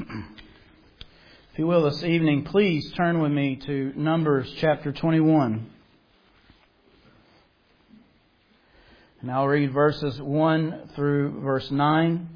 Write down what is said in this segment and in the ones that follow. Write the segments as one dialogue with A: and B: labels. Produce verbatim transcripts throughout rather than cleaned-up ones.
A: If you will, this evening, please turn with me to Numbers chapter twenty-one. And I'll read verses one through verse nine.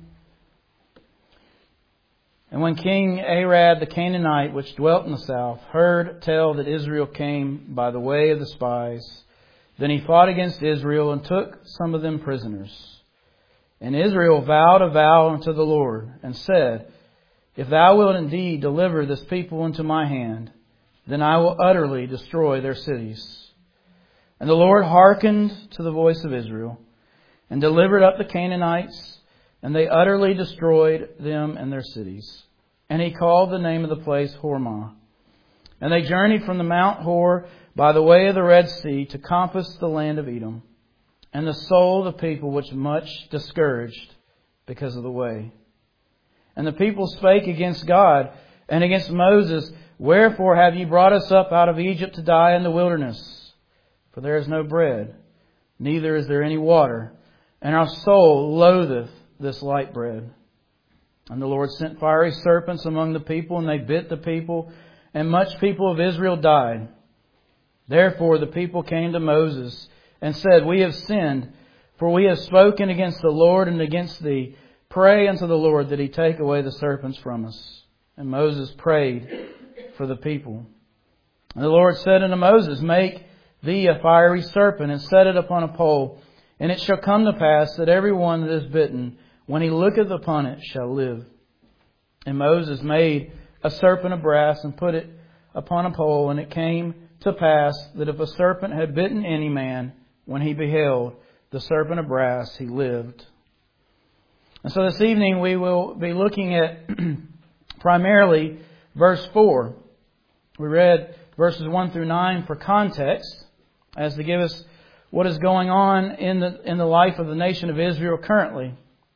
A: And when King Arad the Canaanite, which dwelt in the south, heard tell that Israel came by the way of the spies, then he fought against Israel and took some of them prisoners. And Israel vowed a vow unto the Lord, and said, If thou wilt indeed deliver this people into my hand, then I will utterly destroy their cities. And the Lord hearkened to the voice of Israel, and delivered up the Canaanites, and they utterly destroyed them and their cities. And he called the name of the place Hormah. And they journeyed from the Mount Hor by the way of the Red Sea to compass the land of Edom. And the soul of the people was much discouraged because of the way. And the people spake against God and against Moses, Wherefore have ye brought us up out of Egypt to die in the wilderness? For there is no bread, neither is there any water, and our soul loatheth this light bread. And the Lord sent fiery serpents among the people, and they bit the people, and much people of Israel died. Therefore the people came to Moses and said, We have sinned, for we have spoken against the Lord and against thee. Pray unto the Lord that he take away the serpents from us. And Moses prayed for the people. And the Lord said unto Moses, Make thee a fiery serpent, and set it upon a pole. And it shall come to pass that every one that is bitten, when he looketh upon it, shall live. And Moses made a serpent of brass, and put it upon a pole. And it came to pass that if a serpent had bitten any man, when he beheld the serpent of brass, he lived. And so this evening we will be looking at primarily verse four. We read verses one through nine for context, as to give us what is going on in the in the life of the nation of Israel currently.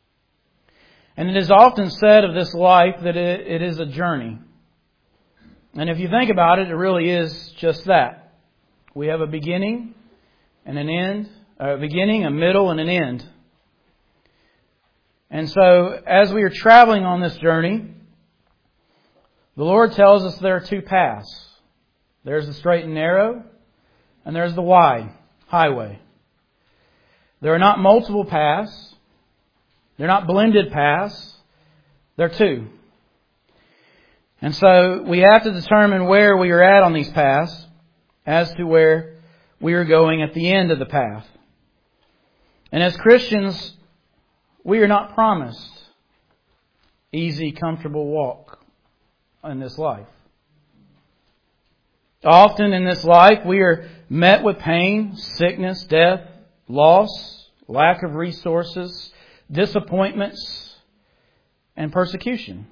A: And it is often said of this life that it, it is a journey. And if you think about it, it really is just that. We have a beginning and an end, a beginning, a middle, and an end. And so, as we are traveling on this journey, the Lord tells us there are two paths. There's the straight and narrow, and there's the wide highway. There are not multiple paths. They're not blended paths. They're two. And so, we have to determine where we are at on these paths as to where we are going at the end of the path. And as Christians, we are not promised easy, comfortable walk in this life. Often in this life, we are met with pain, sickness, death, loss, lack of resources, disappointments, and persecution.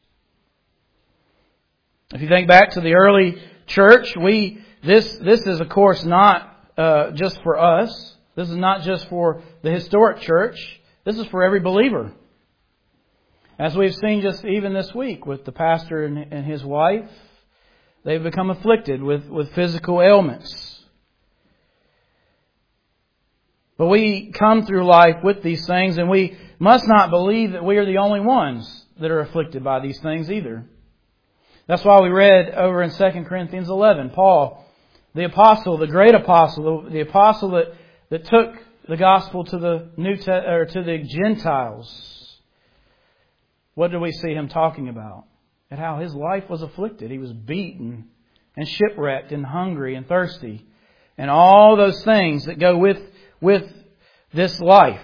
A: If you think back to the early church, we this this is of course not uh, just for us. This is not just for the historic church. This is for every believer. As we've seen just even this week with the pastor and, and his wife, they've become afflicted with, with physical ailments. But we come through life with these things, and we must not believe that we are the only ones that are afflicted by these things either. That's why we read over in Second Corinthians eleven, Paul, the apostle, the great apostle, the, the apostle that, that took the gospel to the New Te- or to the Gentiles. What do we see him talking about? And how his life was afflicted. He was beaten and shipwrecked and hungry and thirsty. And all those things that go with, with this life.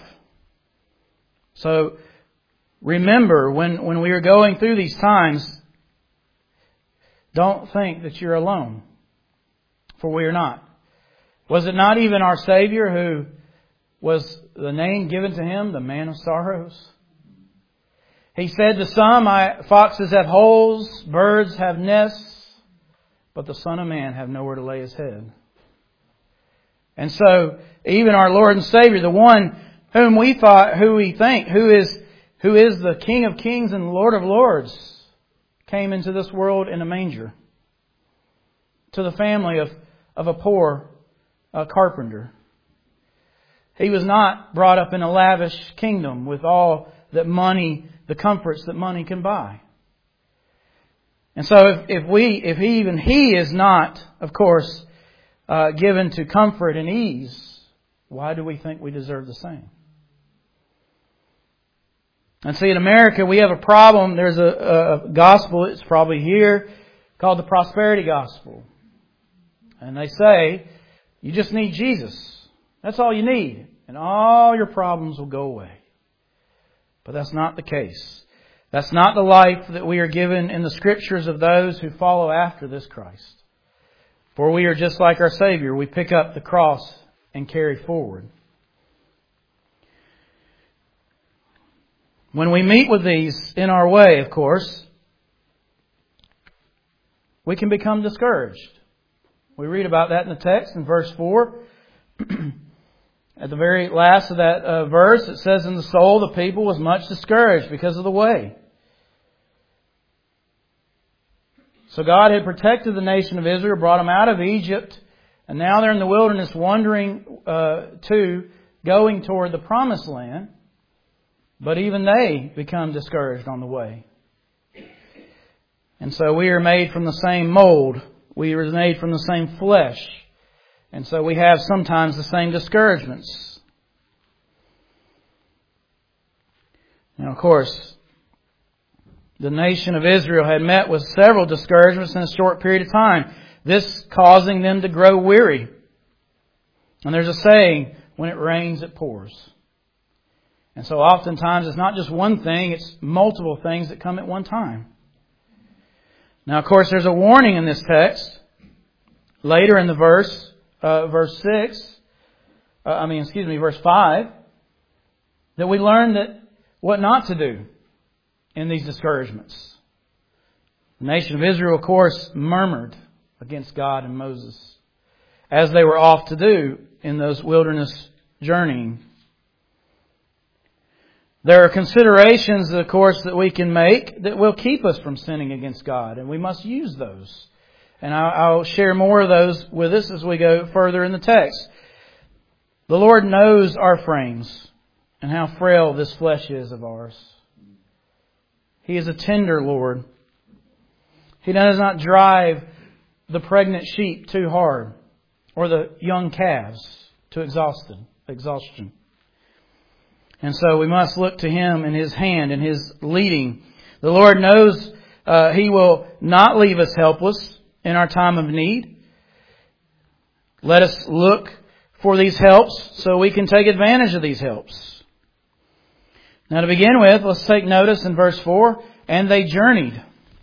A: So remember, when, when we are going through these times, don't think that you're alone. For we are not. Was it not even our Savior who was the name given to him, the man of sorrows? He said to some, I, foxes have holes, birds have nests, but the Son of Man have nowhere to lay his head. And so, even our Lord and Savior, the one whom we thought, who we think, who is, who is the King of Kings and Lord of Lords, came into this world in a manger. To the family of, of a poor uh, carpenter. He was not brought up in a lavish kingdom with all that money, the comforts that money can buy. And so if, if we, if he, even He is not, of course, uh, given to comfort and ease, why do we think we deserve the same? And see, in America, we have a problem. There's a, a gospel, it's probably here, called the prosperity gospel. And they say, you just need Jesus. That's all you need. And all your problems will go away. But that's not the case. That's not the life that we are given in the Scriptures of those who follow after this Christ. For we are just like our Savior. We pick up the cross and carry forward. When we meet with these in our way, of course, we can become discouraged. We read about that in the text in verse four. At the very last of that uh, verse, it says, "In the soul the people was much discouraged because of the way." So God had protected the nation of Israel, brought them out of Egypt, and now they're in the wilderness wandering uh, to, going toward the promised land. But even they become discouraged on the way. And so we are made from the same mold. We are made from the same flesh. And so we have sometimes the same discouragements. Now, of course, the nation of Israel had met with several discouragements in a short period of time, this causing them to grow weary. And there's a saying, when it rains, it pours. And so oftentimes it's not just one thing, it's multiple things that come at one time. Now, of course, there's a warning in this text. Later in the verse, uh, verse six, uh, I mean, excuse me, verse five, that we learn that what not to do in these discouragements. The nation of Israel, of course, murmured against God and Moses, as they were off to do in those wilderness journeying. There are considerations, of course, that we can make that will keep us from sinning against God, and we must use those. And I'll share more of those with us as we go further in the text. The Lord knows our frames and how frail this flesh is of ours. He is a tender Lord. He does not drive the pregnant sheep too hard or the young calves to exhaustion. exhaustion. And so we must look to Him and His hand and His leading. The Lord knows uh, He will not leave us helpless in our time of need. Let us look for these helps so we can take advantage of these helps. Now to begin with, let's take notice in verse four, "And they journeyed."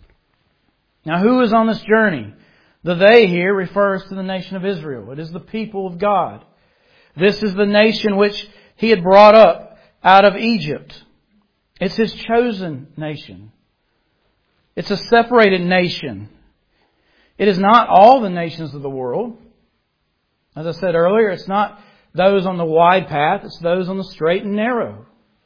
A: Now who is on this journey? The "they" here refers to the nation of Israel. It is the people of God. This is the nation which He had brought up out of Egypt. It's His chosen nation. It's a separated nation. It is not all the nations of the world. As I said earlier, it's not those on the wide path, it's those on the straight and narrow.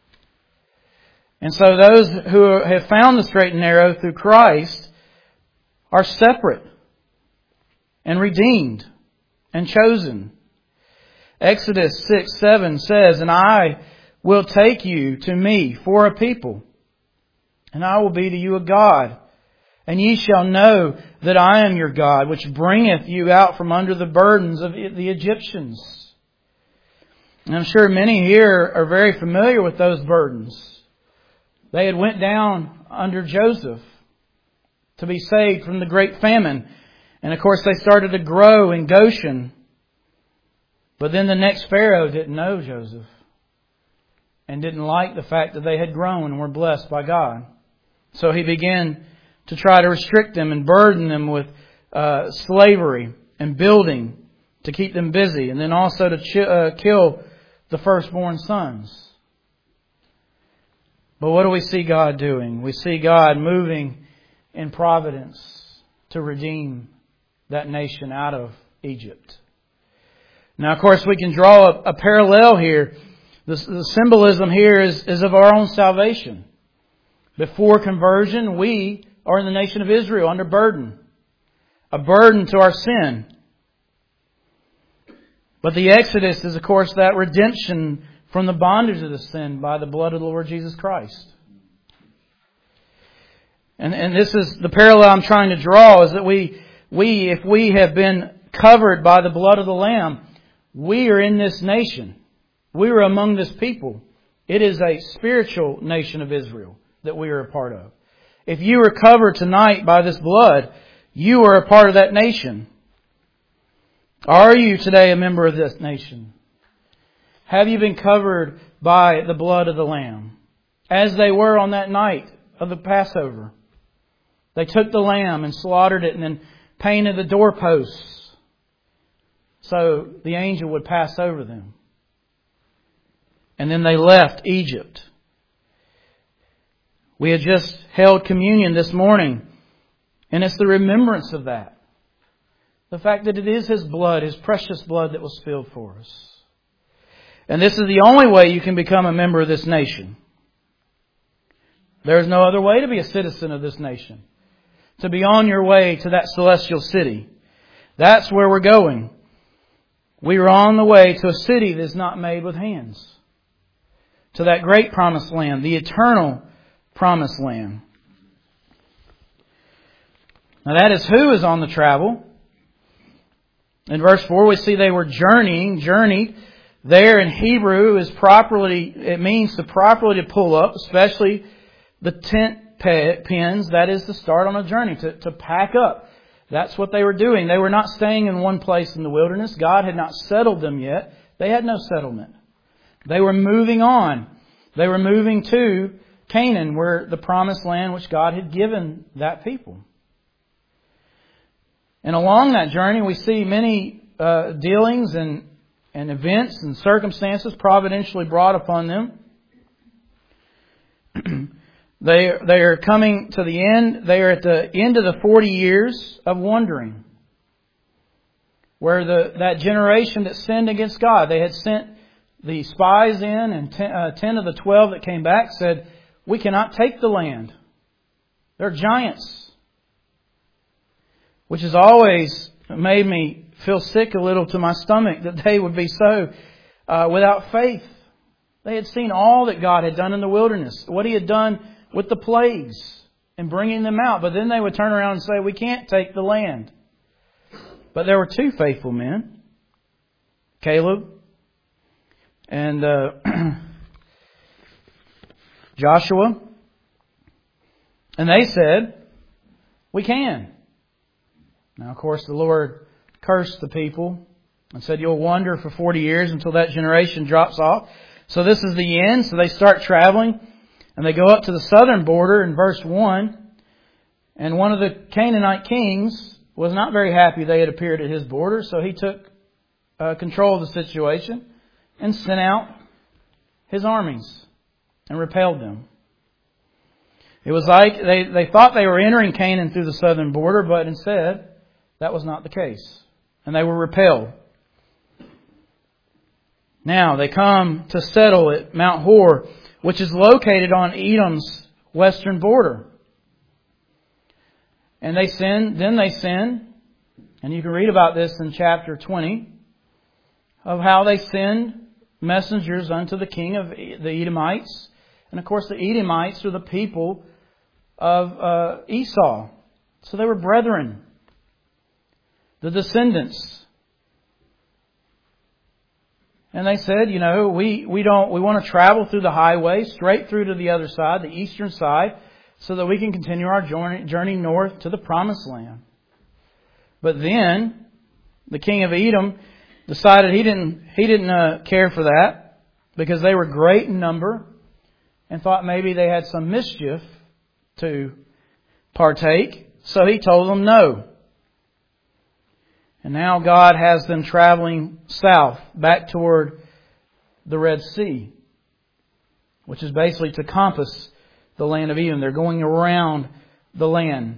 A: And so those who have found the straight and narrow through Christ are separate and redeemed and chosen. Exodus six seven says, "And I will take you to me for a people, and I will be to you a God. And ye shall know that I am your God, which bringeth you out from under the burdens of the Egyptians." And I'm sure many here are very familiar with those burdens. They had went down under Joseph to be saved from the great famine. And of course they started to grow in Goshen. But then the next Pharaoh didn't know Joseph and didn't like the fact that they had grown and were blessed by God. So he began to try to restrict them and burden them with uh, slavery and building to keep them busy. And then also to ch- uh, kill the firstborn sons. But what do we see God doing? We see God moving in providence to redeem that nation out of Egypt. Now, of course, we can draw a, a parallel here. The, the symbolism here is, is of our own salvation. Before conversion, we are in the nation of Israel under burden. A burden to our sin. But the Exodus is, of course, that redemption from the bondage of the sin by the blood of the Lord Jesus Christ. And, and this is the parallel I'm trying to draw, is that we, we, if we have been covered by the blood of the Lamb, we are in this nation. We are among this people. It is a spiritual nation of Israel that we are a part of. If you are covered tonight by this blood, you are a part of that nation. Are you today a member of this nation? Have you been covered by the blood of the Lamb? As they were on that night of the Passover. They took the lamb and slaughtered it and then painted the doorposts so the angel would pass over them. And then they left Egypt. We had just held communion this morning, and it's the remembrance of that. The fact that it is His blood, His precious blood, that was spilled for us. And this is the only way you can become a member of this nation. There is no other way to be a citizen of this nation. To be on your way to that celestial city. That's where we're going. We are on the way to a city that's not made with hands. To that great promised land, the eternal promised land. Now that is who is on the travel. In verse four we see they were journeying, journeyed. There in Hebrew is properly, it means to properly to pull up, especially the tent pins. That is to start on a journey, to, to pack up. That's what they were doing. They were not staying in one place in the wilderness. God had not settled them yet. They had no settlement. They were moving on. They were moving to Canaan, where the promised land which God had given that people. And along that journey we see many uh, dealings and, and events and circumstances providentially brought upon them. They, they are coming to the end. They are at the end of the forty years of wandering. Where the, that generation that sinned against God, they had sent the spies in, and ten, uh, ten of the twelve that came back said, we cannot take the land. They're giants. Which has always made me feel sick a little to my stomach that they would be so uh, without faith. They had seen all that God had done in the wilderness. What He had done with the plagues and bringing them out. But then they would turn around and say, we can't take the land. But there were two faithful men. Caleb and uh, Joshua. And they said, we can. Now, of course, the Lord cursed the people and said, you'll wander for forty years until that generation drops off. So this is the end. So they start traveling. And they go up to the southern border in verse one. And one of the Canaanite kings was not very happy they had appeared at his border. So he took uh, control of the situation and sent out his armies and repelled them. It was like they, they thought they were entering Canaan through the southern border, but instead that was not the case. And they were repelled. Now they come to settle at Mount Hor, which is located on Edom's western border. And they sin, then they sin, and you can read about this in chapter twenty, of how they send messengers unto the king of the Edomites. And of course the Edomites are the people of uh, Esau. So they were brethren, the descendants. And they said, you know, we, we don't, we want to travel through the highway straight through to the other side, the eastern side, so that we can continue our journey, journey north to the promised land. But then the king of Edom decided he didn't, he didn't uh, care for that, because they were great in number and thought maybe they had some mischief to partake. So he told them no. And now God has them traveling south, back toward the Red Sea, which is basically to compass the land of Edom. They're going around the land.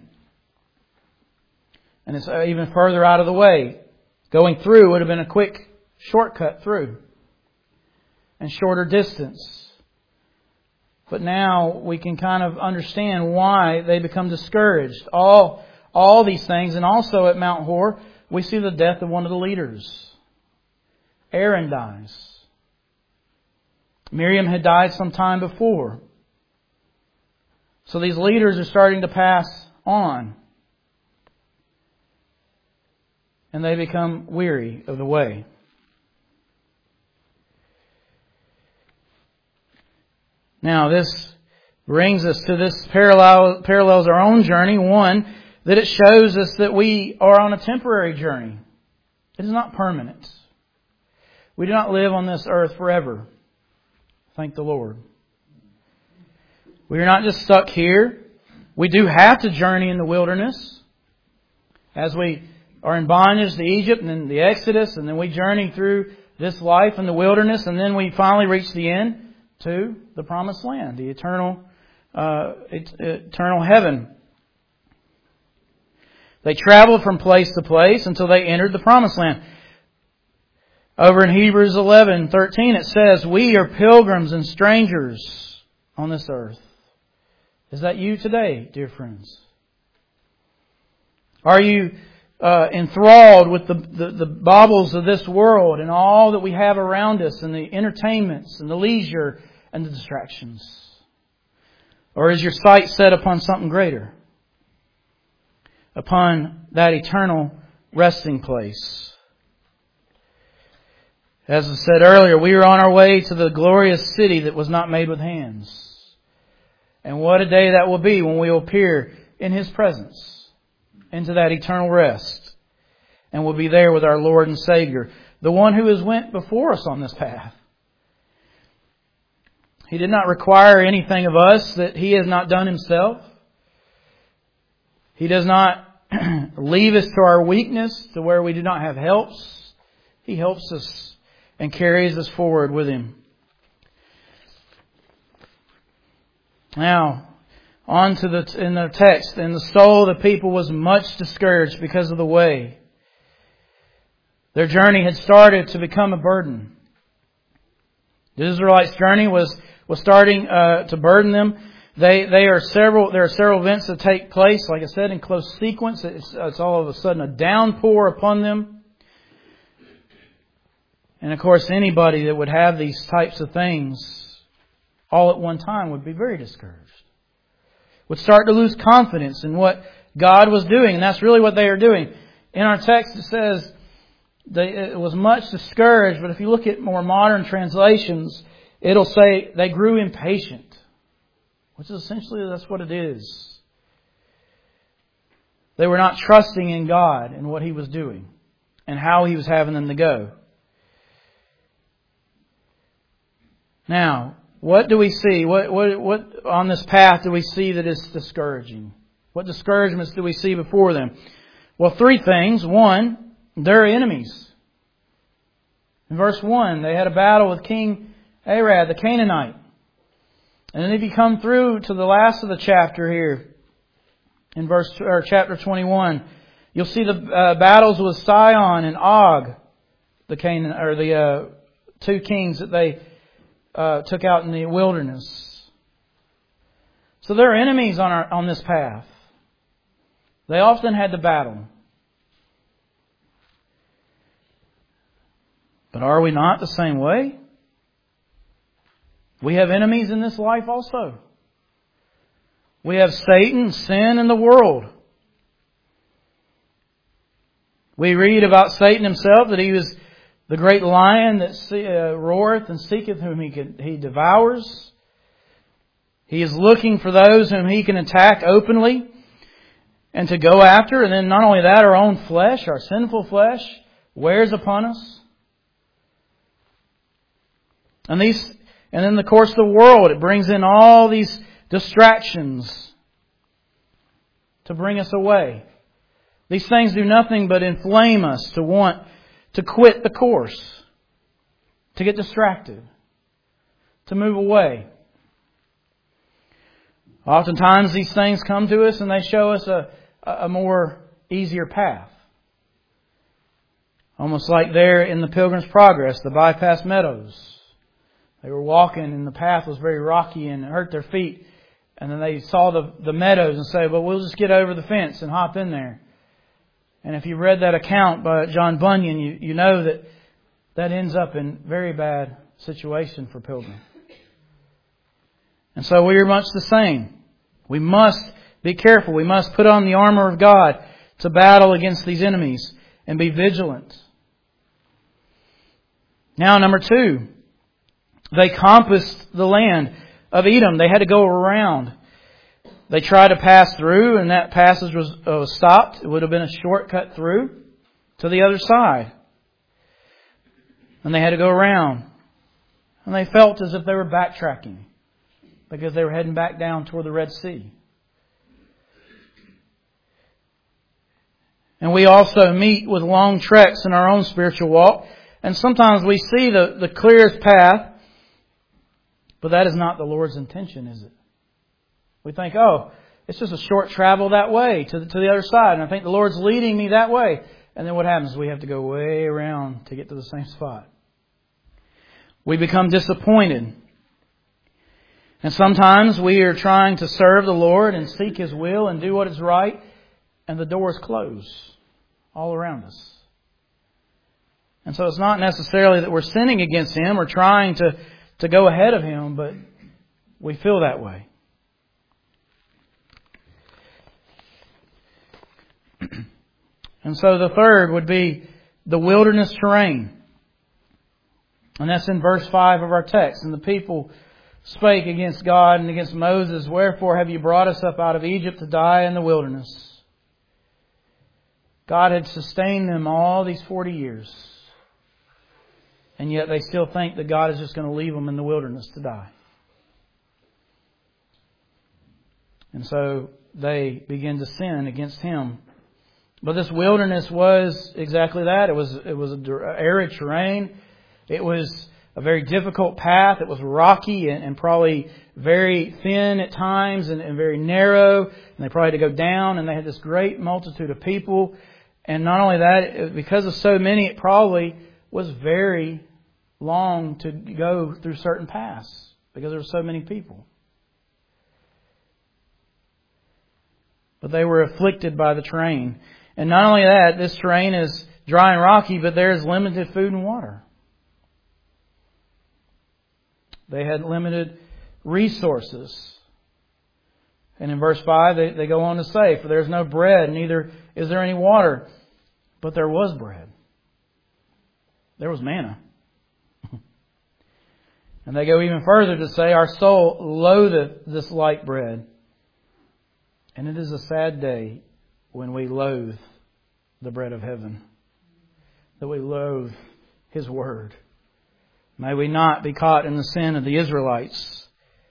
A: And it's even further out of the way. Going through would have been a quick shortcut through. And shorter distance. But now we can kind of understand why they become discouraged. All, all these things. And also at Mount Hor, we see the death of one of the leaders. Aaron dies. Miriam had died some time before. So these leaders are starting to pass on. And they become weary of the way. Now this brings us to this parallel, parallels our own journey. One, that it shows us that we are on a temporary journey. It is not permanent. We do not live on this earth forever. Thank the Lord. We are not just stuck here. We do have to journey in the wilderness. As we are in bondage to Egypt and then the Exodus, and then we journey through this life in the wilderness, and then we finally reach the end to the promised land, the eternal, uh, eternal heaven. They traveled from place to place until they entered the promised land. Over in Hebrews eleven thirteen it says, "We are pilgrims and strangers on this earth." Is that you today, dear friends? Are you uh, enthralled with the, the, the baubles of this world and all that we have around us and the entertainments and the leisure and the distractions? Or is your sight set upon something greater? Upon that eternal resting place? As I said earlier, we are on our way to the glorious city that was not made with hands. And what a day that will be when we will appear in His presence into that eternal rest. And we'll be there with our Lord and Savior, the one who has went before us on this path. He did not require anything of us that He has not done Himself. He does not leave us to our weakness, to where we do not have helps. He helps us and carries us forward with Him. Now, on to the, in the text, and the soul of the people was much discouraged because of the way. Their journey had started to become a burden. The Israelites' journey was, was starting uh, to burden them. They, they are several, there are several events that take place, like I said, in close sequence. It's, it's all of a sudden a downpour upon them. And of course, anybody that would have these types of things all at one time would be very discouraged. Would start to lose confidence in what God was doing. And that's really what they are doing. In our text it says they, it was much discouraged. But if you look at more modern translations, it'll say they grew impatient. Which is essentially, that's what it is. They were not trusting in God and what He was doing. And how He was having them to go. Now, what do we see? What, what, what on this path do we see that is discouraging? What discouragements do we see before them? Well, three things. One, they're enemies. In verse one, they had a battle with King Arad, the Canaanite. And then if you come through to the last of the chapter here, in verse or chapter twenty-one, you'll see the uh, battles with Sihon and Og, the Canaan or the uh, two kings that they Uh, took out in the wilderness. So there are enemies on our on this path. They often had to battle. But are we not the same way? We have enemies in this life also. We have Satan, sin, and the world. We read about Satan himself, that he was the great lion that uh, roareth and seeketh whom he can, he devours. He is looking for those whom he can attack openly and to go after. And then not only that, our own flesh, our sinful flesh, wears upon us. And these, and then of course the world, it brings in all these distractions to bring us away. These things do nothing but inflame us to want to quit the course, to get distracted, to move away. Oftentimes these things come to us and they show us a, a more easier path. Almost like there in the Pilgrim's Progress, the bypass meadows. They were walking and the path was very rocky and it hurt their feet. And then they saw the, the meadows and say, well, we'll just get over the fence and hop in there. And if you read that account by John Bunyan, you, you know that that ends up in very bad situation for pilgrim. And so we are much the same. We must be careful. We must put on the armor of God to battle against these enemies and be vigilant. Now, number two, they compassed the land of Edom. They had to go around. They tried to pass through, and that passage was, uh, was stopped. It would have been a shortcut through to the other side. And they had to go around. And they felt as if they were backtracking because they were heading back down toward the Red Sea. And we also meet with long treks in our own spiritual walk. And sometimes we see the, the clearest path, but that is not the Lord's intention, is it? We think, oh, it's just a short travel that way to the, to the other side. And I think the Lord's leading me that way. And then what happens? We have to go way around to get to the same spot. We become disappointed. And sometimes we are trying to serve the Lord and seek His will and do what is right. And the doors close all around us. And so it's not necessarily that we're sinning against Him or trying to, to go ahead of Him, but we feel that way. And so the third would be the wilderness terrain. And that's in verse five of our text. And the people spake against God and against Moses, "Wherefore have you brought us up out of Egypt to die in the wilderness?" God had sustained them all these forty years. And yet they still think that God is just going to leave them in the wilderness to die. And so they begin to sin against Him. But this wilderness was exactly that. It was it was an arid terrain. It was a very difficult path. It was rocky and, and probably very thin at times and, and very narrow. And they probably had to go down. And they had this great multitude of people. And not only that, because of so many, it probably was very long to go through certain paths because there were so many people. But they were afflicted by the terrain. And not only that, this terrain is dry and rocky, but there is limited food and water. They had limited resources. And in verse five, they, they go on to say, "For there is no bread, neither is there any water." But there was bread. There was manna. And they go even further to say, "Our soul loatheth this light bread." And it is a sad day when we loathe the bread of heaven, that we loathe His Word. May we not be caught in the sin of the Israelites.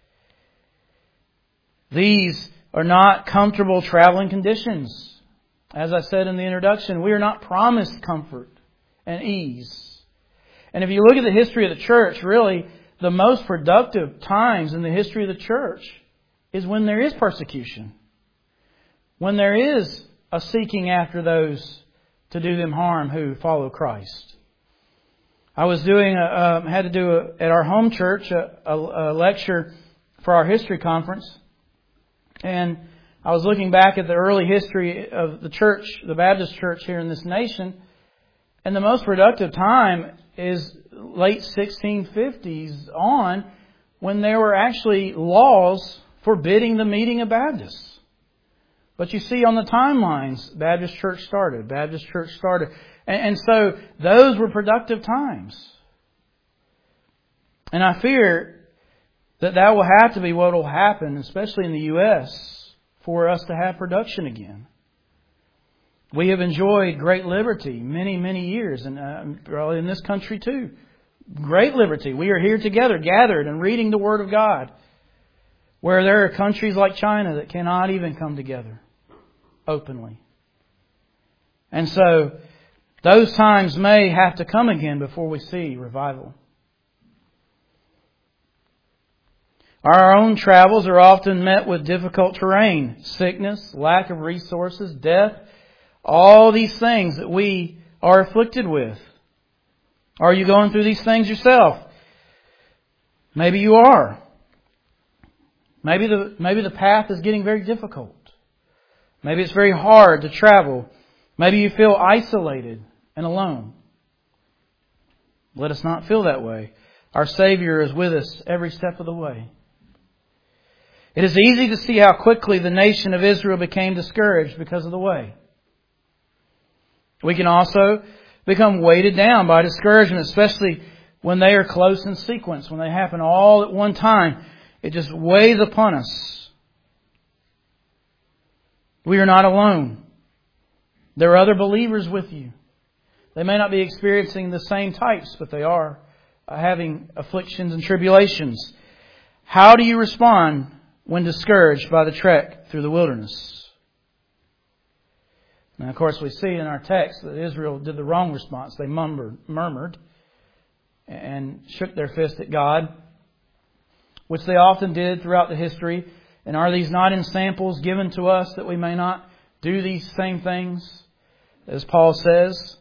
A: These are not comfortable traveling conditions. As I said in the introduction, we are not promised comfort and ease. And if you look at the history of the church, really, the most productive times in the history of the church is when there is persecution. When there is a seeking after those to do them harm who follow Christ. I was doing, a, um, had to do a, at our home church a, a, a lecture for our history conference. And I was looking back at the early history of the church, the Baptist church here in this nation. And the most productive time is late sixteen fifties on, when there were actually laws forbidding the meeting of Baptists. But you see on the timelines, Baptist church started, Baptist church started. And, and so those were productive times. And I fear that that will have to be what will happen, especially in the U S, for us to have production again. We have enjoyed great liberty many, many years, and uh, probably in this country too. Great liberty. We are here together, gathered and reading the Word of God, where there are countries like China that cannot even come together openly. And so those times may have to come again before we see revival. Our own travels are often met with difficult terrain, sickness, lack of resources, death, all these things that we are afflicted with. Are you going through these things yourself? Maybe you are. Maybe the, maybe the path is getting very difficult. Maybe it's very hard to travel. Maybe you feel isolated and alone. Let us not feel that way. Our Savior is with us every step of the way. It is easy to see how quickly the nation of Israel became discouraged because of the way. We can also become weighted down by discouragement, especially when they are close in sequence, when they happen all at one time. It just weighs upon us. We are not alone. There are other believers with you. They may not be experiencing the same types, but they are having afflictions and tribulations. How do you respond when discouraged by the trek through the wilderness? Now, of course, we see in our text that Israel did the wrong response. They murmured, murmured and shook their fist at God, which they often did throughout the history. And are these not in samples given to us that we may not do these same things, as Paul says?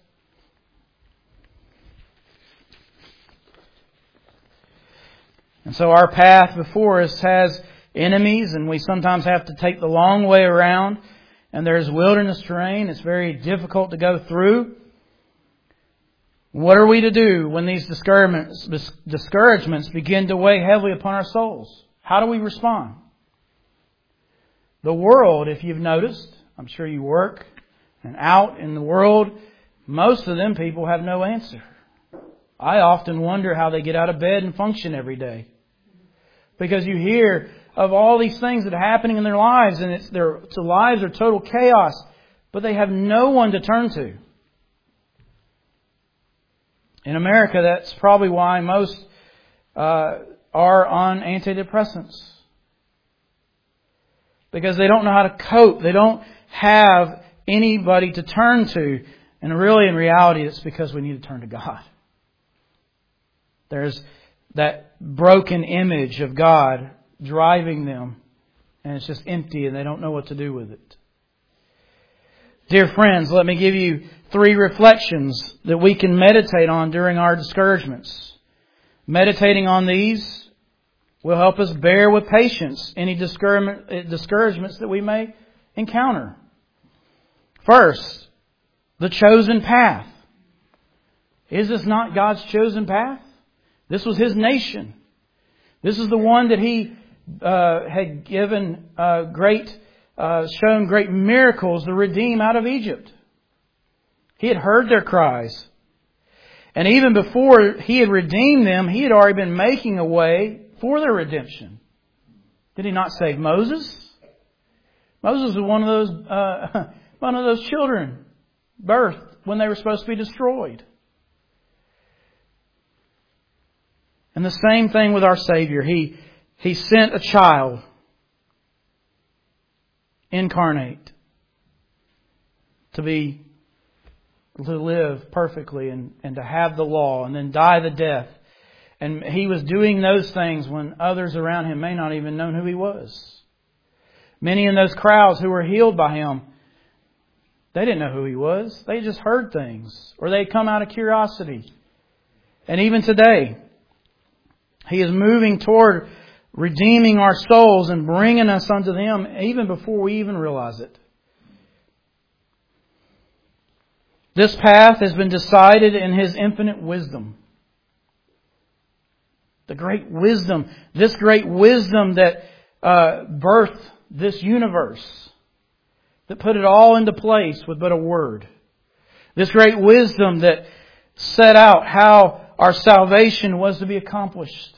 A: And so our path before us has enemies, and we sometimes have to take the long way around. And there's wilderness terrain. It's very difficult to go through. What are we to do when these discouragements, discouragements begin to weigh heavily upon our souls? How do we respond? The world, if you've noticed, I'm sure you work and out in the world, most of them people have no answer. I often wonder how they get out of bed and function every day. Because you hear of all these things that are happening in their lives, and it's their, their lives are total chaos, but they have no one to turn to. In America, that's probably why most uh, are on antidepressants. Because they don't know how to cope. They don't have anybody to turn to. And really, in reality, it's because we need to turn to God. There's that broken image of God driving them, and it's just empty and they don't know what to do with it. Dear friends, let me give you three reflections that we can meditate on during our discouragements. Meditating on these will help us bear with patience any discouragement, discouragements that we may encounter. First, the chosen path. Is this not God's chosen path? This was His nation. This is the one that He uh, had given uh, great, uh, shown great miracles to redeem out of Egypt. He had heard their cries. And even before He had redeemed them, He had already been making a way for their redemption. Did He not save Moses? Moses was one of those, uh, one of those children birthed when they were supposed to be destroyed. And the same thing with our Savior. He, he sent a child incarnate to be, to live perfectly and, and to have the law and then die the death. And He was doing those things when others around Him may not even known who He was. Many in those crowds who were healed by Him, they didn't know who He was. They just heard things, or they had come out of curiosity. And even today, He is moving toward redeeming our souls and bringing us unto them even before we even realize it. This path has been decided in His infinite wisdom. The great wisdom, this great wisdom that uh, birthed this universe, that put it all into place with but a word. This great wisdom that set out how our salvation was to be accomplished.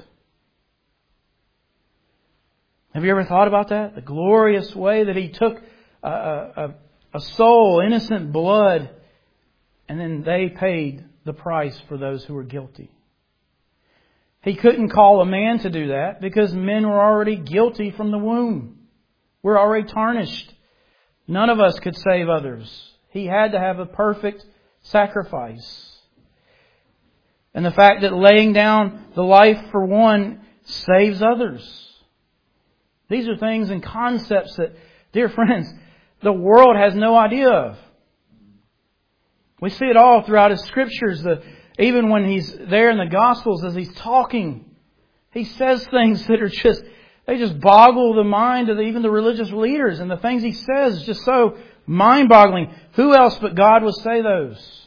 A: Have you ever thought about that? The glorious way that He took a, a, a soul, innocent blood, and then they paid the price for those who were guilty. He couldn't call a man to do that because men were already guilty from the womb. We're already tarnished. None of us could save others. He had to have a perfect sacrifice. And the fact that laying down the life for one saves others. These are things and concepts that, dear friends, the world has no idea of. We see it all throughout His Scriptures. The, even when He's there in the Gospels as He's talking, He says things that are just, they just boggle the mind of the, even the religious leaders. And the things He says is just so mind-boggling. Who else but God would say those?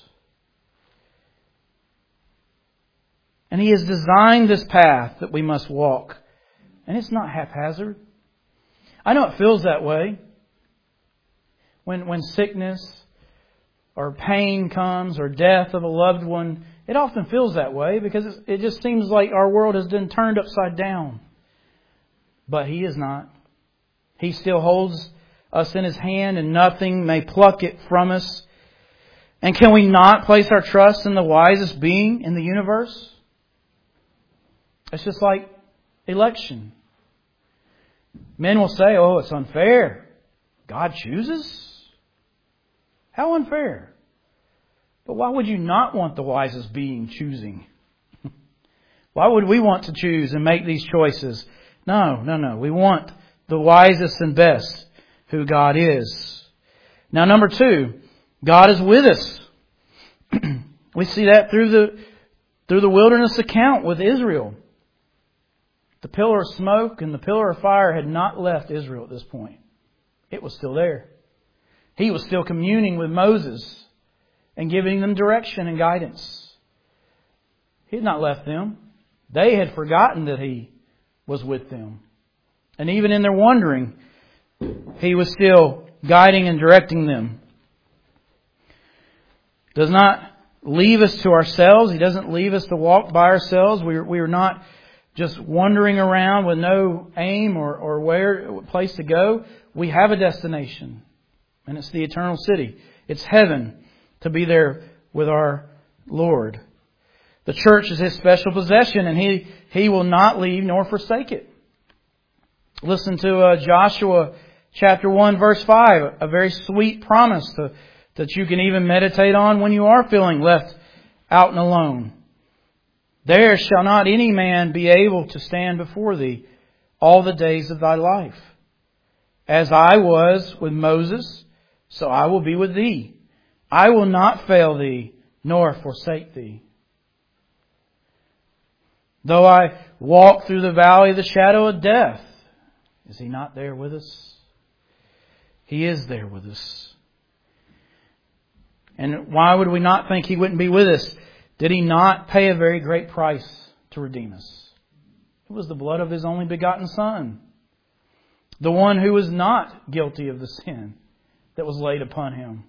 A: And He has designed this path that we must walk. And it's not haphazard. I know it feels that way. When, when sickness or pain comes or death of a loved one, it often feels that way because it, it just seems like our world has been turned upside down. But He is not. He still holds us in His hand and nothing may pluck it from us. And can we not place our trust in the wisest being in the universe? It's just like election. Men will say, oh, it's unfair. God chooses? How unfair. But why would you not want the wisest being choosing? Why would we want to choose and make these choices? No, no, no. We want the wisest and best, who God is. Now, number two, God is with us. We see that through the through the wilderness account with Israel. The pillar of smoke and the pillar of fire had not left Israel at this point. It was still there. He was still communing with Moses and giving them direction and guidance. He had not left them. They had forgotten that He was with them. And even in their wandering, He was still guiding and directing them. Does not leave us to ourselves. He doesn't leave us to walk by ourselves. We are, we are not just wandering around with no aim or, or where place to go. We have a destination. And it's the eternal city. It's heaven, to be there with our Lord. The church is His special possession, and He, he will not leave nor forsake it. Listen to uh, Joshua chapter one, verse five. A very sweet promise to, that you can even meditate on when you are feeling left out and alone. There shall not any man be able to stand before thee all the days of thy life. As I was with Moses, so I will be with thee. I will not fail thee, nor forsake thee. Though I walk through the valley of the shadow of death, is He not there with us? He is there with us. And why would we not think He wouldn't be with us? Did He not pay a very great price to redeem us? It was the blood of His only begotten Son. The one who was not guilty of the sin that was laid upon Him.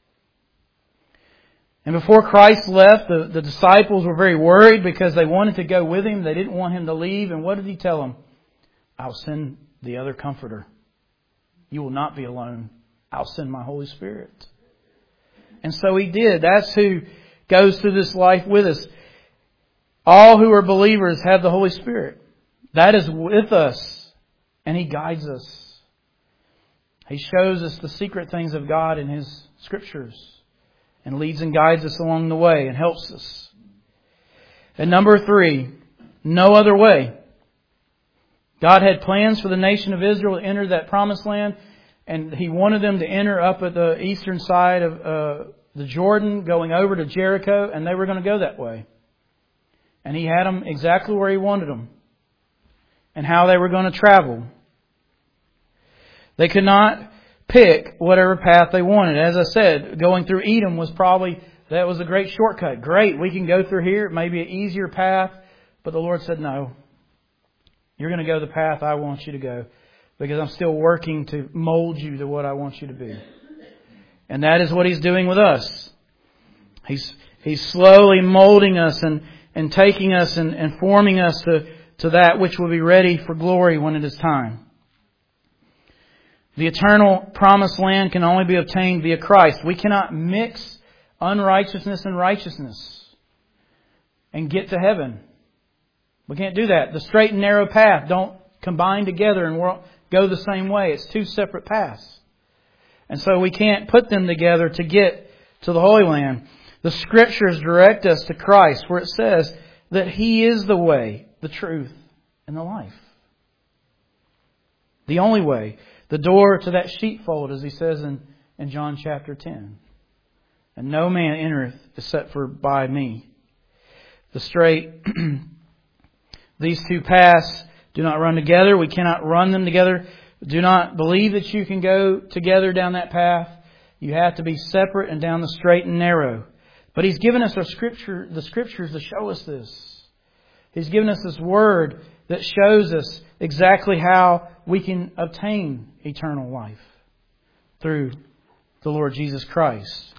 A: And before Christ left, the, the disciples were very worried because they wanted to go with Him. They didn't want Him to leave. And what did He tell them? I'll send the other Comforter. You will not be alone. I'll send my Holy Spirit. And so He did. That's who goes through this life with us. All who are believers have the Holy Spirit. That is with us. And He guides us. He shows us the secret things of God in His Scriptures. And leads and guides us along the way and helps us. And number three, no other way. God had plans for the nation of Israel to enter that promised land. And He wanted them to enter up at the eastern side of uh, the Jordan, going over to Jericho. And they were going to go that way. And He had them exactly where He wanted them. And how they were going to travel. They could not pick whatever path they wanted. As I said, going through Edom was probably, that was a great shortcut. Great, we can go through here. It may be an easier path. But the Lord said, no. You're going to go the path I want you to go. Because I'm still working to mold you to what I want you to be. And that is what He's doing with us. He's He's slowly molding us and, and taking us and, and forming us to, to that which will be ready for glory when it is time. The eternal promised land can only be obtained via Christ. We cannot mix unrighteousness and righteousness and get to heaven. We can't do that. The straight and narrow path don't combine together and go the same way. It's two separate paths. And so we can't put them together to get to the Holy Land. The Scriptures direct us to Christ, where it says that He is the way, the truth, and the life. The only way. The door to that sheepfold, as He says in, in John chapter ten. And no man entereth except for by me. The straight, these two paths do not run together. We cannot run them together. Do not believe that you can go together down that path. You have to be separate and down the straight and narrow. But He's given us our scripture, the Scriptures to show us this. He's given us His Word that shows us exactly how we can obtain eternal life through the Lord Jesus Christ.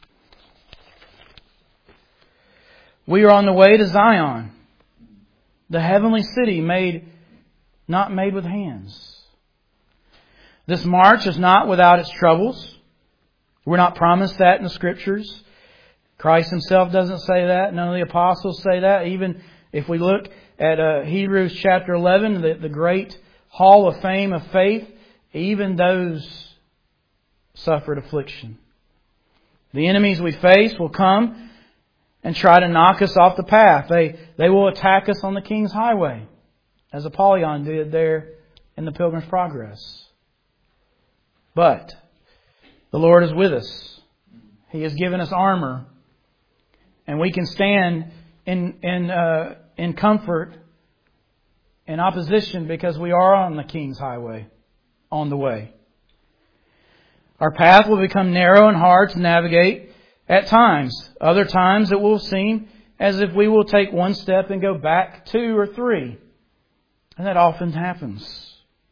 A: We are on the way to Zion, the heavenly city made not made with hands. This march is not without its troubles. We're not promised that in the Scriptures. Christ Himself doesn't say that. None of the apostles say that. Even if we look at uh, Hebrews chapter eleven, the, the great hall of fame of faith, even those suffered affliction. The enemies we face will come and try to knock us off the path. They, they will attack us on the King's Highway, as Apollyon did there in the Pilgrim's Progress. But the Lord is with us. He has given us armor, and we can stand in in uh, in comfort in opposition because we are on the King's Highway, on the way. Our path will become narrow and hard to navigate at times. Other times it will seem as if we will take one step and go back two or three. And that often happens.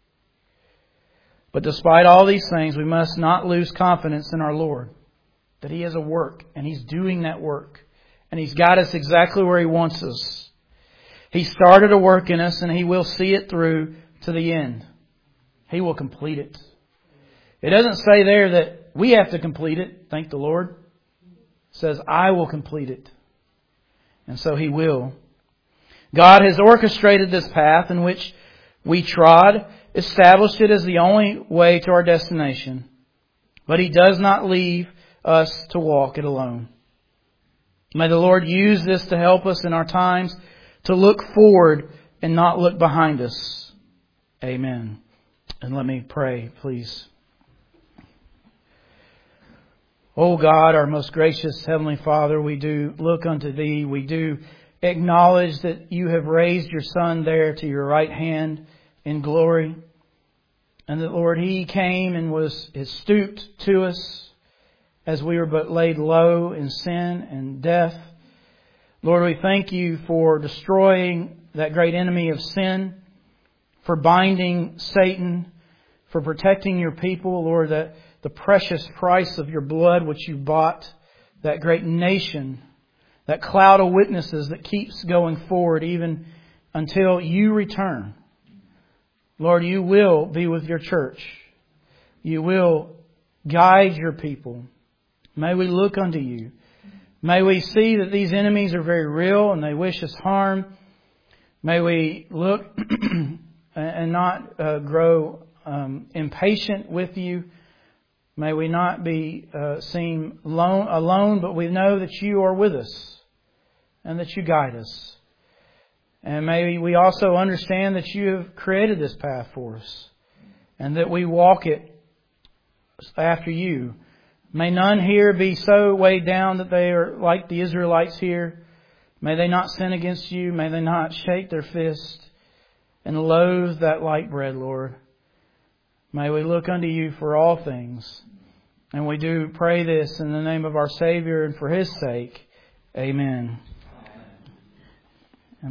A: But despite all these things, we must not lose confidence in our Lord. That He has a work, and He's doing that work. And He's got us exactly where He wants us. He started a work in us, and He will see it through to the end. He will complete it. It doesn't say there that we have to complete it, thank the Lord. It says, I will complete it. And so He will. God has orchestrated this path in which we trod, established it as the only way to our destination. But He does not leave us to walk it alone. May the Lord use this to help us in our times to look forward and not look behind us. Amen. And let me pray, please. O God, our most gracious Heavenly Father, we do look unto Thee. We do acknowledge that You have raised Your Son there to Your right hand in glory. And that, Lord, He came and was is stooped to us as we were but laid low in sin and death. Lord, we thank You for destroying that great enemy of sin, for binding Satan, for protecting Your people, Lord, that the precious price of Your blood which You bought, that great nation, that cloud of witnesses that keeps going forward even until You return. Lord, You will be with Your church. You will guide Your people. May we look unto You. May we see that these enemies are very real and they wish us harm. May we look and not uh, grow um, impatient with You. May we not be uh, seem alone, alone, but we know that You are with us and that You guide us. And may we also understand that You have created this path for us and that we walk it after You. May none here be so weighed down that they are like the Israelites here. May they not sin against You. May they not shake their fist and loathe that light bread, Lord. May we look unto You for all things. And we do pray this in the name of our Savior and for His sake. Amen.